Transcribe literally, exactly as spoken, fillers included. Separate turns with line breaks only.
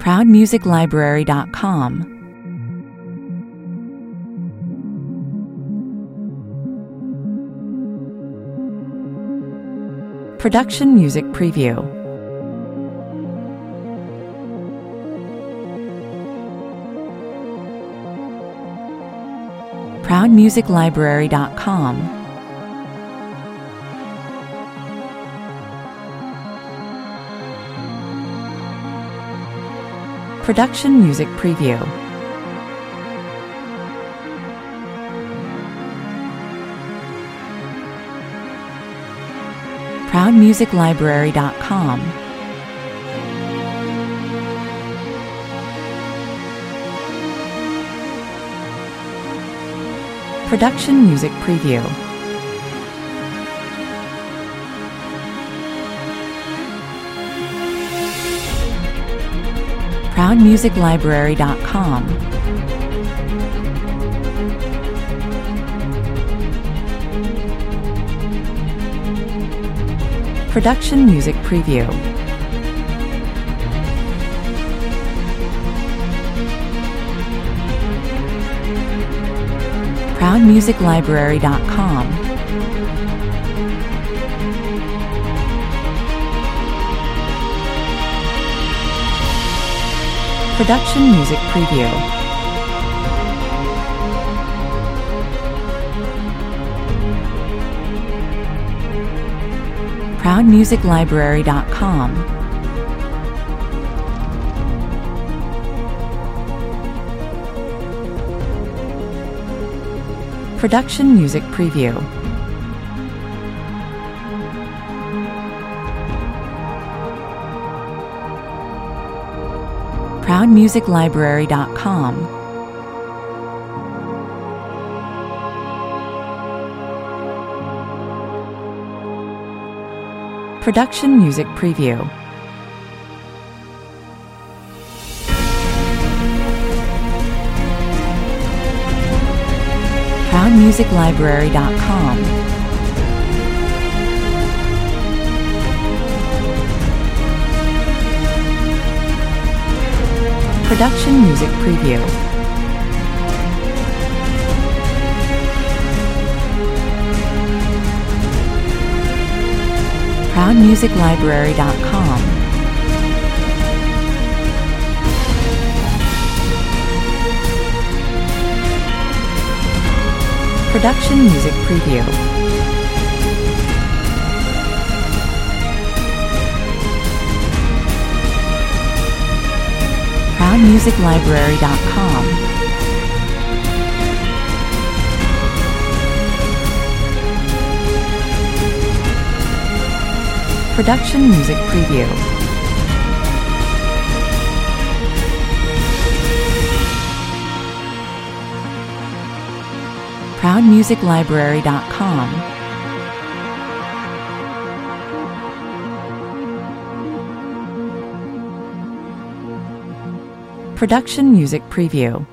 proud music library dot com. Production Music Preview. proud music library dot com. Production Music Preview. proud music library dot com. Production Music Preview. proud music library dot com. Production Music Preview. proud music library dot com. Production Music Preview. proud music library dot com. Production Music Preview. proud music library dot com. Production Music Preview. proud music library dot com. Production Music Preview. proud music library dot com. Production Music Preview. proud music library dot com. Production Music Preview. proud music library dot com. Production Music Preview.